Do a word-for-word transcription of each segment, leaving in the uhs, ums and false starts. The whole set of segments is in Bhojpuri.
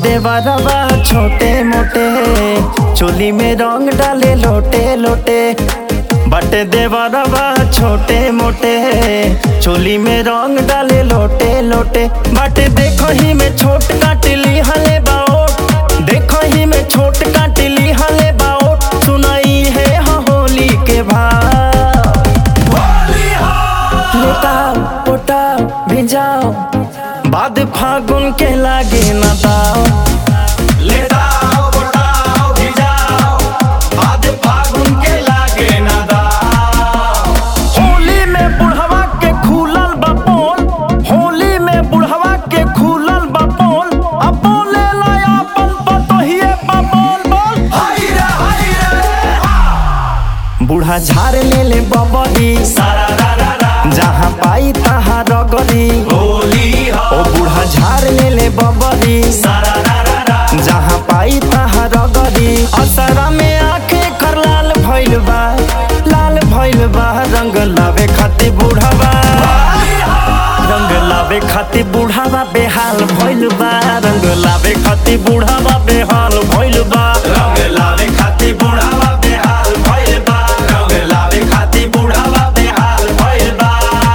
देवरवा छोटे मोटे चोली में रंग डाले लोटे लोटे। बट देवरवा छोटे मोटे चोली में रंग डाले लोटे लोटे। बट देखो ही में छोट काटली हले बाओट, देखो ही में छोट काटली हले बाओट। सुनाई है होली के भाव, लेटाओ पोटाओ भिजाओ बाद फागुन के लागे न दाओ। लेटाओ पोटाओ भिजाओ बाद फागुन के लागे न दाओ। होली में बुढ़वा के खुलल बा पोल, होली में बुढ़वा के खुलल बा पोल। अब बोले लाया अपन पतोहिए बा बोल बोल। हाय रे हाय रे बूढ़ा झाड़ ले ले बबरी सारा रा रा रा जहाँ पाई तहाँ रगरी। होली हो ओ बूढ़ा झाड़ ले ले बबरी सारा रा रा रा जहाँ पाई तहाँ रगरी। असरा में आंखें कर लाल भइल बा, लाल भइल बा। रंग लावे खातिर बूढ़ावा, रंग लावे खातिर बूढ़ावा बेहाल भइल बा। रंग लावे खातिर बूढ़ावा बेहाल भइल बा। रंग लावे खातिर बुढ़ावा बेहाल भइल बा। रंग लावे खातिर बुढ़ावा बेहाल भइल बा।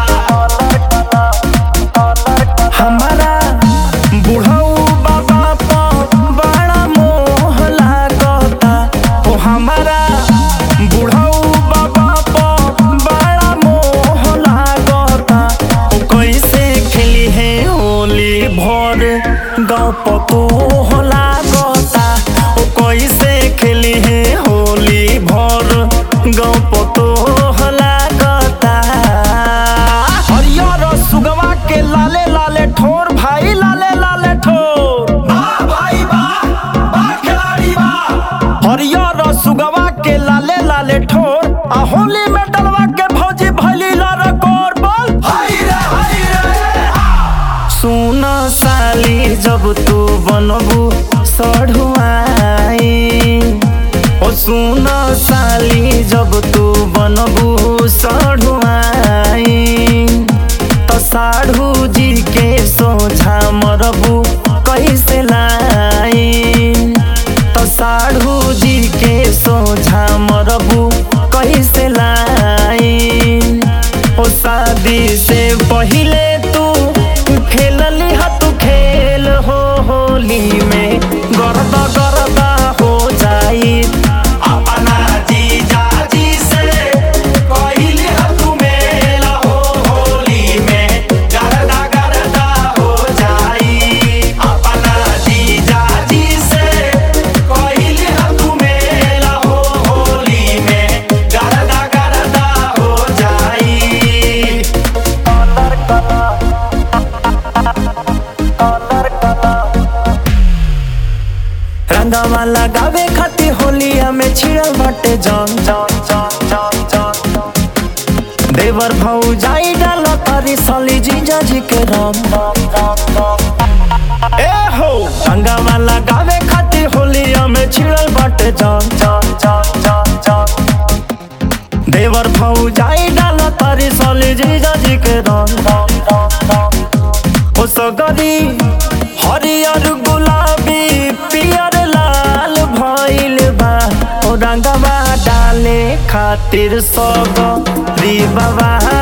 हमारा बुढ़ऊ बाबा पर बड़ा मोह लागता। ओ हमारा बुढ़ऊ बाबा पर बड़ा मोह लागता। ओ कैसे खेली है होली भर गाँव पतोह लागता। ओ कैसे खेली है होली भर गाँव पतोह लागता। हरियर सुगवा के लाले लाले ठोर भाई लाले लाले ठोर। वाह भाई वाह वाह खिलाड़ी वाह। हरियर सुगवा के लाले लाले ठोर। आ होली में डलवा के भौजी भैली लरकोर बोल। हाय रे हाय रे सुन साली जब तू बनबू सढ़ुआई। ओ सुन साली जब तू बनबू सढ़ुआई। तो साढ़ू जी के सोझा मरबू कैसे लाई। तो साढ़ू जी के सोझा मरबू कैसे लाई। ओ शादी से पहिले तू खेलली हा तू खेल हो होली में गरदा गरदा हो जाई। अपना जीजा जी से कहिली तू मेला हो होली में गरदा गरदा हो जाई। अपना जीजा जी से कहिली तू मेला हो होली में गरदा गरदा हो जाई। रंगवा लगावे खातिर होलिया में छिड़ल बाटे जंग जंग जंग जंग जंग। देवर भौजाई डाल तारी साली जीजा जी के रंग रंग रंग रंग। ए हो रंगवा लगावे खातिर होलिया में छिड़ल बाटे जंग जंग जंग जंग जंग। देवर भौजाई डाल तारी साली जीजा जी के रंग रंग रंग रंग। ओ सगरी हरियर गुलाबी पियर लाल भइल बा। ओ रंगवा डाले खातिर सगरी बाबा